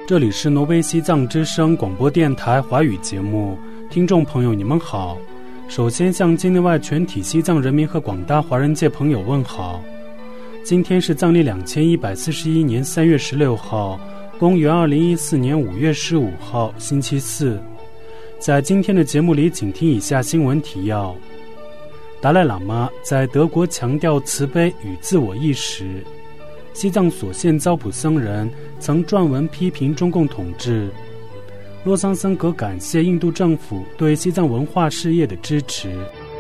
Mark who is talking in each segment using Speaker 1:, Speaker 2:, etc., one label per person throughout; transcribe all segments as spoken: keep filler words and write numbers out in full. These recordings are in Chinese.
Speaker 1: 这里是挪威西藏之声广播电台华语节目，听众朋友你们好。首先向境内外全体西藏人民和广大华人界朋友问好。今天是藏历两千一百四十一年三月十六号，公元二零一四年五月十五号，星期四。在今天的节目里，请听以下新闻提要：达赖喇嘛在德国强调慈悲与自我意识。西藏所县糟普僧人曾撰文批评中共统治。洛桑僧格感谢印度政府对西藏文化事业的支持。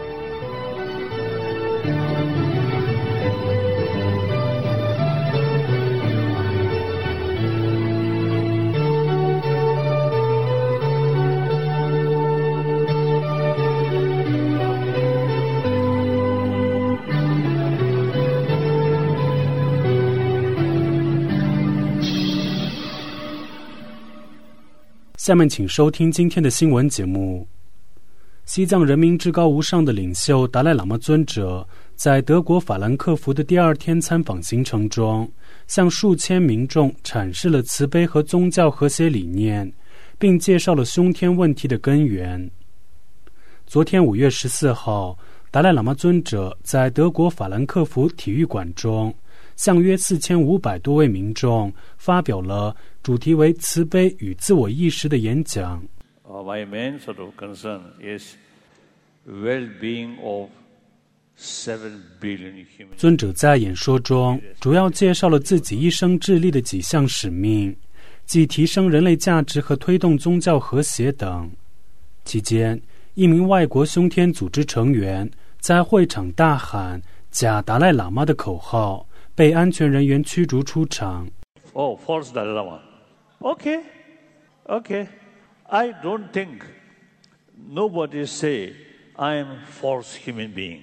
Speaker 1: 下面请收听今天的新闻节目。西藏人民至高无上的领袖达赖喇嘛尊者在德国法兰克福的第二天参访行程中，向数千民众阐释了慈悲和宗教和谐理念，并介绍了凶天问题的根源。昨天五月十四号，达赖喇嘛尊者在德国法兰克福体育馆中，向约四千五百多位民众发表了主题为慈悲与自我意识的演讲。
Speaker 2: My main sort of concern is well-being of seven billion humans.
Speaker 1: 尊者在演说中主要介绍了自己一生致力的几项使命，即提升人类价值和推动宗教和谐等。期间，一名外国凶天组织成员在会场大喊假达赖喇嘛的口号，被安全人员驱逐出场。
Speaker 2: Oh, false Dalai Lama. Okay, okay. I don't think nobody say I am false human being.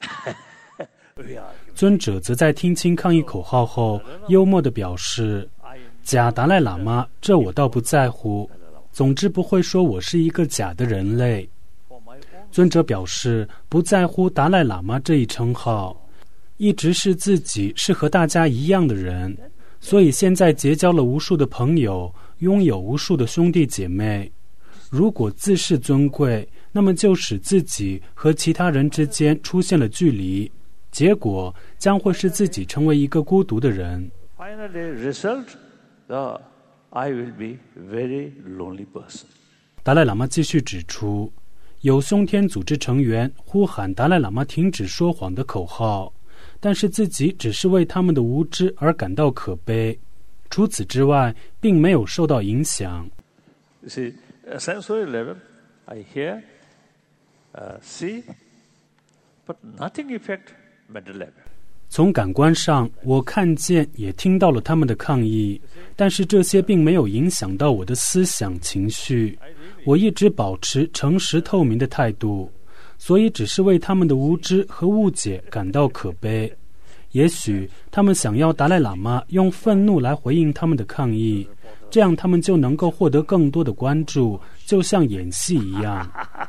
Speaker 1: 尊者则在听清抗议口号后，幽默地表示：“假达赖喇嘛，这我倒不在乎。总之不会说我是一个假的人类。”尊者表示不在乎达赖喇嘛这一称号，一直是自己是和大家一样的人。所以现在结交了无数的朋友，拥有无数的兄弟姐妹。如果自视尊贵，那么就使自己和其他人之间出现了距离，结果将会是自己成为一个孤独的人。
Speaker 2: Finally, result, uh, I will be very lonely person.
Speaker 1: 达赖喇嘛继续指出，有凶天组织成员呼喊达赖喇嘛停止说谎的口号，但是自己只是为他们的无知而感到可悲，除此之外并没有受到影响。
Speaker 2: You see, sensory level, I hear, uh, see, but nothing affect mental level.
Speaker 1: 从感官上，我看见也听到了他们的抗议，但是这些并没有影响到我的思想情绪。我一直保持诚实透明的态度，所以只是为他们的无知和误解感到可悲。也许他们想要达赖喇嘛用愤怒来回应他们的抗议，这样他们就能够获得更多的关注，就像演戏一样。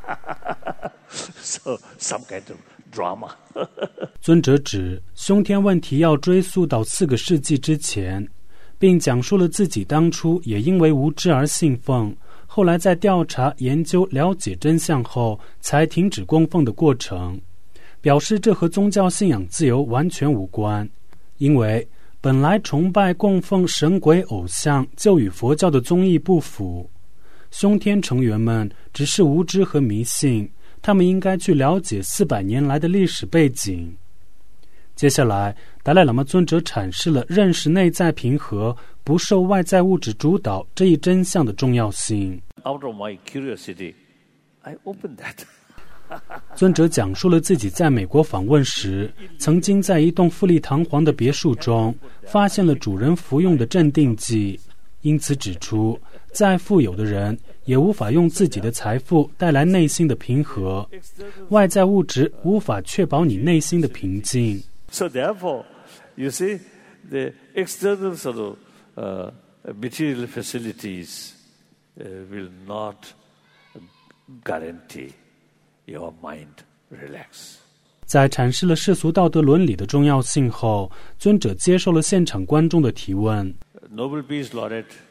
Speaker 2: So, some kind of drama.
Speaker 1: 尊者指凶天问题要追溯到四个世纪之前，并讲述了自己当初也因为无知而信奉，后来在调查、研究、了解真相后才停止供奉的过程，表示这和宗教信仰自由完全无关，因为本来崇拜供奉神鬼偶像就与佛教的宗义不符。凶天成员们只是无知和迷信，他们应该去了解四百年来的历史背景。接下来，达赖喇嘛尊者阐释了认识内在平和、不受外在物质主导这一真相的重要性。
Speaker 2: Out of my curiosity, I opened that.
Speaker 1: 尊者讲述了自己在美国访问时，曾经在一栋富丽堂皇的别墅中发现了主人服用的镇定剂，因此指出，再富有的人也无法用自己的财富带来内心的平和，外在物质无法确保你内心的平静。
Speaker 2: So therefore, you see, the external sort of uh, material facilities uh, will not guarantee your mind relax.
Speaker 1: 在阐释了世俗道德伦理的重要性后，尊者接受了现场观众的提问。
Speaker 2: Nobel Peace Laureate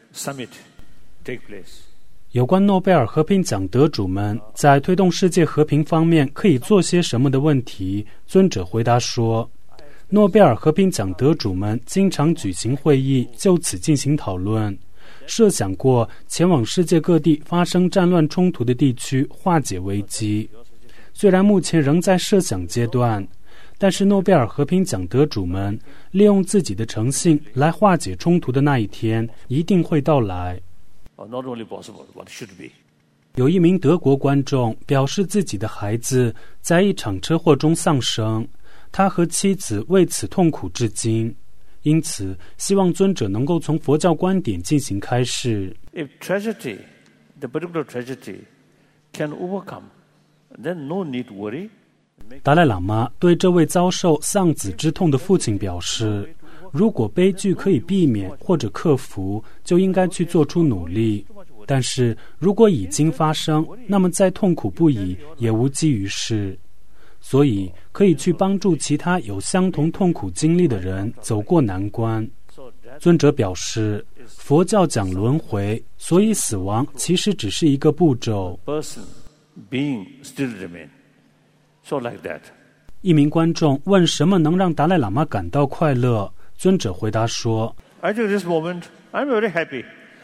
Speaker 2: summit take place.
Speaker 1: 有关诺贝尔和平奖得主们在推动世界和平方面可以做些什么的问题，尊者回答说，诺贝尔和平奖得主们经常举行会议，就此进行讨论，设想过前往世界各地发生战乱冲突的地区化解危机。虽然目前仍在设想阶段，但是诺贝尔和平奖得主们利用自己的诚信来化解冲突的那一天一定会到来。
Speaker 2: Not only possible, but should be.
Speaker 1: 有一名德国观众表示自己的孩子在一场车祸中丧生，他和妻子为此痛苦至今，因此希望尊者能够从佛教观点进行开示。
Speaker 2: If tragedy, the particular tragedy, can overcome, then no need to worry.
Speaker 1: 达赖喇嘛对这位遭受丧子之痛的父亲表示，如果悲剧可以避免或者克服，就应该去做出努力。但是如果已经发生，那么再痛苦不已也无济于事。所以可以去帮助其他有相同痛苦经历的人走过难关。尊者表示，佛教讲轮回，所以死亡其实只是一个步骤。
Speaker 2: Person, being still remain. So like that.
Speaker 1: 一名观众问什么能让达赖喇嘛感到快乐，尊者回答说
Speaker 2: I think this moment, I'm very happy.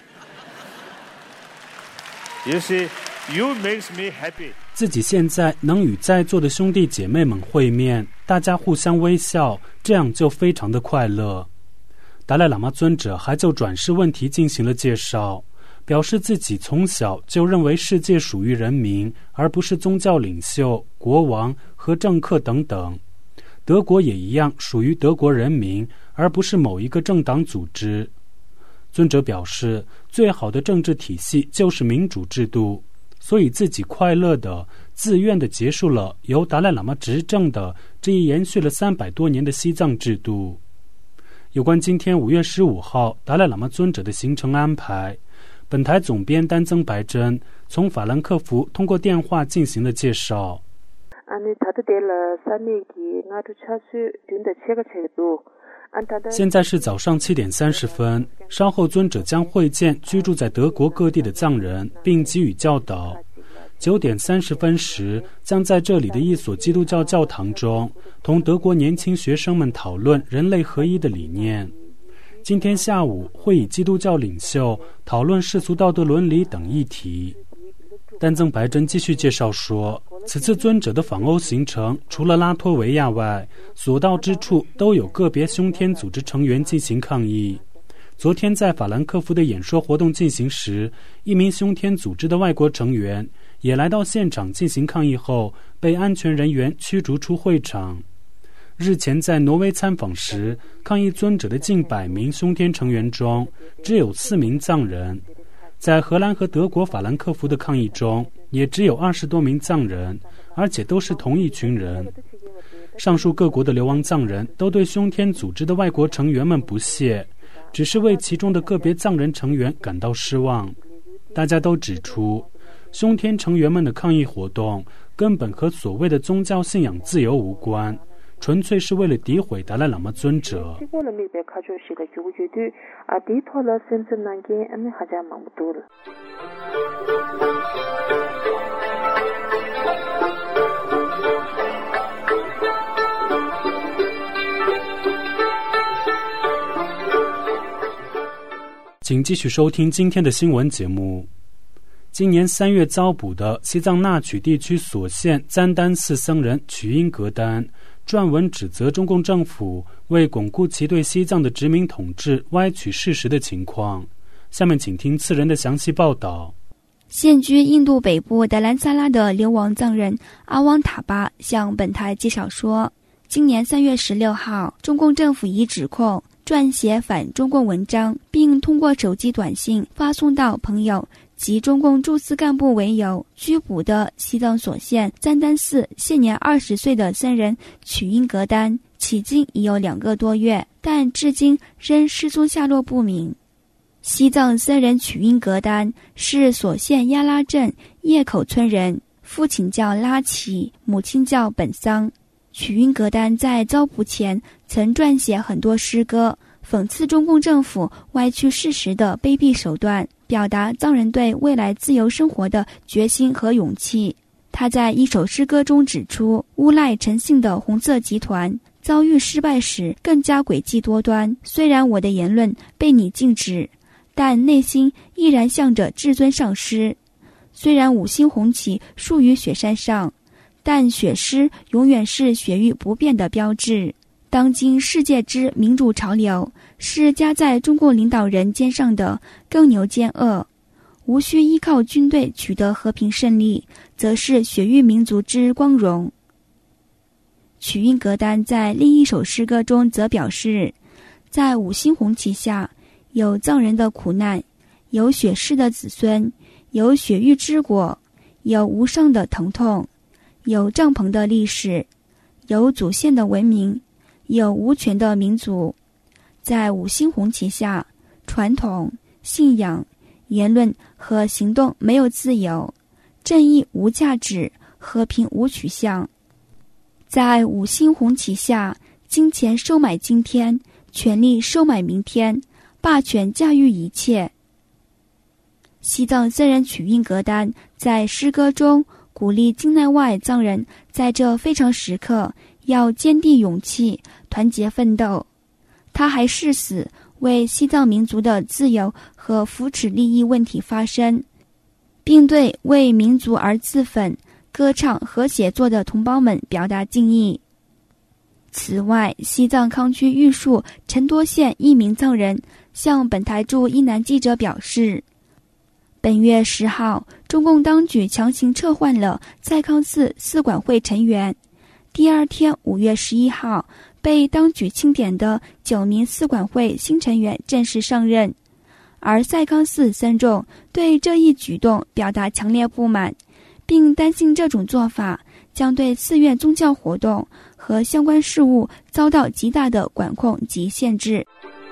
Speaker 2: You see, you makes me happy.
Speaker 1: 自己现在能与在座的兄弟姐妹们会面，大家互相微笑，这样就非常的快乐。达赖喇嘛尊者还就转世问题进行了介绍，表示自己从小就认为世界属于人民，而不是宗教领袖、国王和政客等等。德国也一样属于德国人民，而不是某一个政党组织。尊者表示，最好的政治体系就是民主制度，所以自己快乐的、自愿的结束了由达赖喇嘛执政的这一延续了三百多年的西藏制度。有关今天五月十五号达赖喇嘛尊者的行程安排，本台总编丹增白珍从法兰克福通过电话进行了介绍。现在是早上七点三十分，稍后尊者将会见居住在德国各地的藏人，并给予教导。九点三十分时，将在这里的一所基督教教堂中，同德国年轻学生们讨论人类合一的理念。今天下午会以基督教领袖讨论世俗道德伦理等议题。丹增白珍继续介绍说，此次尊者的访欧行程除了拉脱维亚外，所到之处都有个别凶天组织成员进行抗议。昨天在法兰克福的演说活动进行时，一名凶天组织的外国成员也来到现场进行抗议后，被安全人员驱逐出会场。日前在挪威参访时，抗议尊者的近百名凶天成员中，只有四名藏人。在荷兰和德国法兰克福的抗议中，也只有二十多名藏人，而且都是同一群人。上述各国的流亡藏人都对凶天组织的外国成员们不屑，只是为其中的个别藏人成员感到失望。大家都指出，凶天成员们的抗议活动根本和所谓的宗教信仰自由无关，纯粹是为了诋毁达赖喇嘛尊者。请继续收听今天的新闻节目。今年三月遭捕的西藏纳曲地区所县赞丹寺僧人曲英格丹撰文指责中共政府为巩固其对西藏的殖民统治歪曲事实的情况。下面请听次人的详细报道。
Speaker 3: 现居印度北部达兰萨拉的流亡藏人阿旺塔巴向本台介绍说，今年三月十六号，中共政府以指控撰写反中共文章，并通过手机短信发送到朋友及中共驻司干部为由，拘捕的西藏所县赞丹寺现年二十岁的僧人曲英格丹，迄今已有两个多月，但至今仍失踪下落不明。西藏僧人曲英格丹是所县亚拉镇叶口村人，父亲叫拉齐，母亲叫本桑。曲英格丹在遭捕前曾撰写很多诗歌， 讽刺中共政府歪曲事实的卑鄙手段，表达藏人对未来自由生活的决心和勇气。他在一首诗歌中指出，诬赖陈姓的红色集团遭遇失败时更加诡计多端。虽然我的言论被你禁止，但内心依然向着至尊上师。虽然五星红旗竖于雪山上，但雪狮永远是雪域不变的标志。当今世界之民主潮流，是加在中共领导人肩上的更牛奸恶。无需依靠军队取得和平胜利，则是雪域民族之光荣。曲韵格丹在另一首诗歌中则表示，在五星红旗下，有藏人的苦难，有雪狮的子孙，有雪域之国，有无上的疼痛，有帐篷的历史，有祖先的文明，有无权的民族。在五星红旗下，传统、信仰、言论和行动没有自由，正义无价值，和平无取向。在五星红旗下，金钱收买今天，权力收买明天，霸权驾驭一切。西藏僧人曲韵格丹在诗歌中鼓励境内外藏人在这非常时刻要坚定勇气，团结奋斗。他还誓死为西藏民族的自由和福祉利益问题发声，并对为民族而自焚、歌唱和写作的同胞们表达敬意。此外，西藏康区玉树陈多县一名藏人向本台驻伊南记者表示，本月十号，中共当局强行撤换了塞康寺寺管会成员。第二天，五月十一号，被当局钦点的九名寺管会新成员正式上任。而塞康寺僧众对这一举动表达强烈不满，并担心这种做法将对寺院宗教活动和相关事务遭到极大的管控及限制。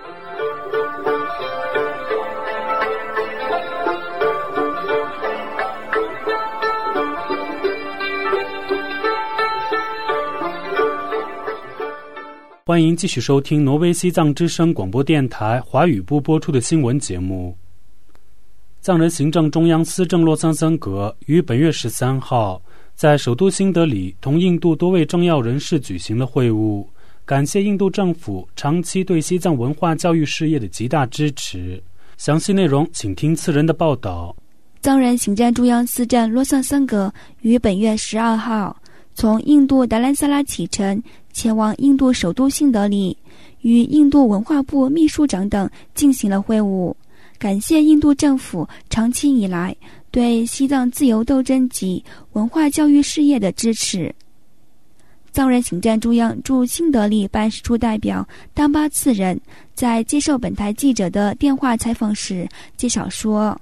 Speaker 1: 欢迎继续收听挪威西藏之声广播电台华语部播出的新闻节目。藏人行政中央司政洛桑桑格于本月十三号在首都新德里同印度多位政要人士举行了会晤，感谢印度政府长期对西藏文化教育事业的极大支持。详细内容请听次人的报道。
Speaker 3: 藏人行政中央司政洛桑桑格于本月十二号从印度达兰萨拉启程，前往印度首都新德里，与印度文化部秘书长等进行了会晤，感谢印度政府长期以来对西藏自由斗争及文化教育事业的支持。藏人行政中央驻新德里办事处代表丹巴次仁在接受本台记者的电话采访时介绍说，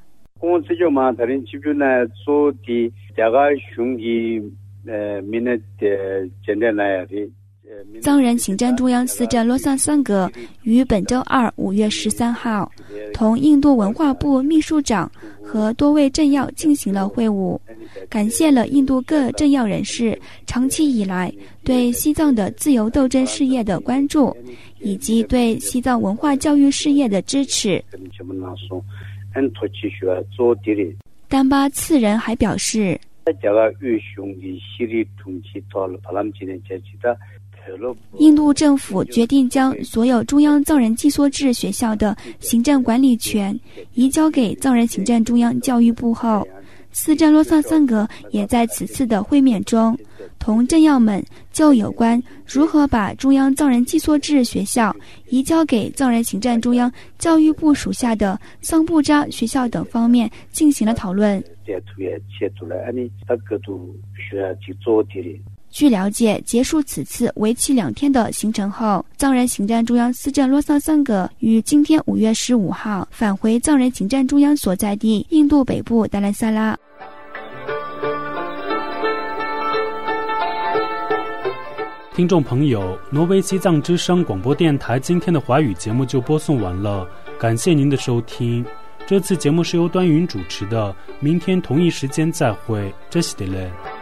Speaker 3: 藏人行政中央司政洛桑桑格于本周二五月十三号同印度文化部秘书长和多位政要进行了会晤，感谢了印度各政要人士长期以来对西藏的自由斗争事业的关注，以及对西藏文化教育事业的支持。丹巴次仁还表示，印度政府决定将所有中央藏人寄缩制学校的行政管理权移交给藏人行政中央教育部后，司政洛桑桑格也在此次的会面中同政要们就有关如何把中央藏人寄缩制学校移交给藏人行政中央教育部属下的桑布扎学校等方面进行了讨论。据了解，结束此次为期两天的行程后，藏人行政中央司政洛桑桑格于今天五月十五号返回藏人行政中央所在地印度北部达兰萨拉。
Speaker 1: 听众朋友，挪威西藏之声广播电台今天的华语节目就播送完了，感谢您的收听。这次节目是由端云主持的，明天同一时间再会，这是的嘞。